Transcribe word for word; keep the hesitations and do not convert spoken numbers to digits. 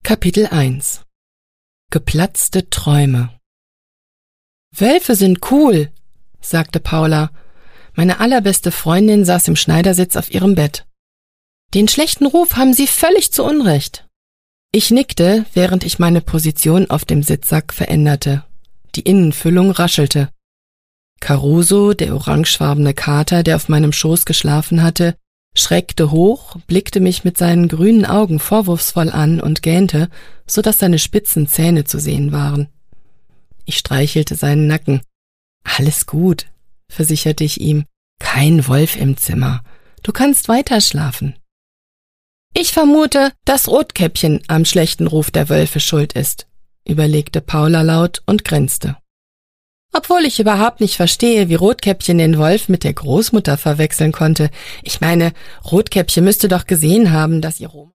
Kapitel eins. Geplatzte Träume. »Wölfe sind cool«, sagte Paula. Meine allerbeste Freundin saß im Schneidersitz auf ihrem Bett. »Den schlechten Ruf haben sie völlig zu Unrecht.« Ich nickte, während ich meine Position auf dem Sitzsack veränderte. Die Innenfüllung raschelte. Caruso, der orangefarbene Kater, der auf meinem Schoß geschlafen hatte, schreckte hoch, blickte mich mit seinen grünen Augen vorwurfsvoll an und gähnte, so dass seine spitzen Zähne zu sehen waren. Ich streichelte seinen Nacken. »Alles gut«, versicherte ich ihm. »Kein Wolf im Zimmer. Du kannst weiter schlafen.« »Ich vermute, dass Rotkäppchen am schlechten Ruf der Wölfe schuld ist«, überlegte Paula laut und grinste. Obwohl ich überhaupt nicht verstehe, wie Rotkäppchen den Wolf mit der Großmutter verwechseln konnte. Ich meine, Rotkäppchen müsste doch gesehen haben, dass ihr Rom